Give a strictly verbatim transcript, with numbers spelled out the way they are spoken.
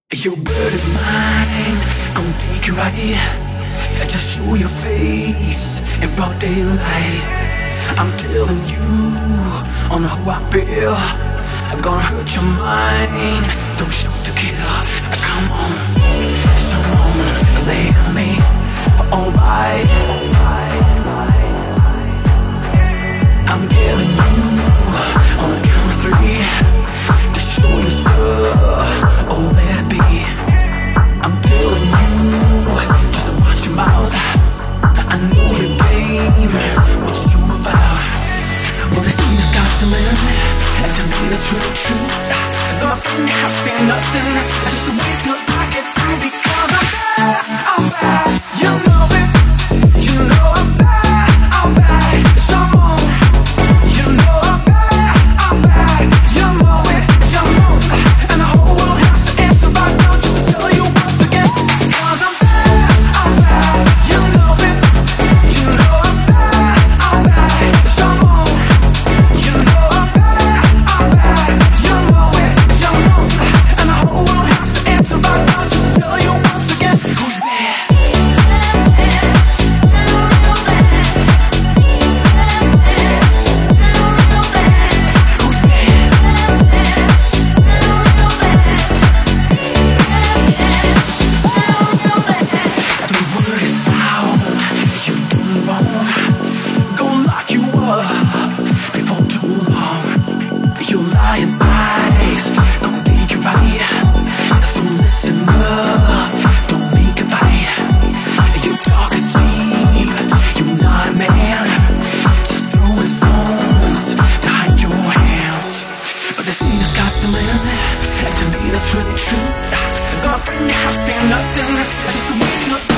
Your word is mine, gon' take you right. Just show your face in broad daylight. I'm telling you on who I feel. I'm gonna hurt your mind, don't shoot to kill. Come on, come on, lay on me. Alright, I'm telling you on the count of three to show you stuff. Oh, let it be. I'm telling you, just watch your mouth. I know your game, what you about. Well, they see the sky's the limit, and to me that's really true. But my friend, you have seen nothing. Just wait till I get through, because I'm bad, I'm bad. You know it, you know I'm bad, I'm bad. Come on, you know I'm bad, I'm bad. You know it, you know it, and the whole world has to answer right now just to tell you once again. Because I'm bad, I'm bad. You know it, you know I'm bad, I'm bad. Come on, you know I'm bad, I'm bad. You know it, you know it, and the whole world has to answer right now just to tell you once again. Who's bad? Your lying eyes gon' take you right. So listen up, don't make a fight. You talk is cheap, you're not a man. Just throwing stones to hide your hands. But they see the sky's the limit, and to me that's really true. But my friend, you have seen nothing. Just wait till